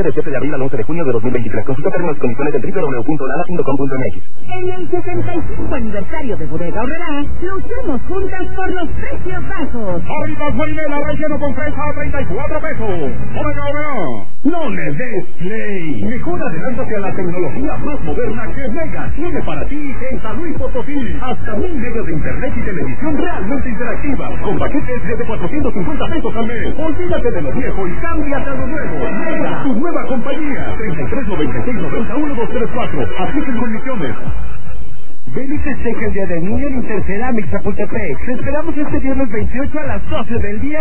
Vigencia del 7 de abril al 11 de junio de 2023. Consulta términos y condiciones en www.lada.com.mx. En el 65 aniversario de Bodega Aurrerá, luchemos juntas por los precios bajos. Ahorita Marinela relleno con fresa a 34 pesos. Bodega Aurrerá. No le des play. Mejor adelántate a la tecnología más moderna que Mega tiene para ti en San Luis Potosí. Hasta 1000 megas de internet y televisión realmente interactiva. Con paquetes desde 450 pesos al mes. Olvídate de lo viejo y cámbiate a lo nuevo. Mega, tu nueva compañía. 3396-91234. Apliquen condiciones. Ven y festeja el Día del Niño en Interceramic Chapultepec. Te esperamos este viernes 28 a las 12 del día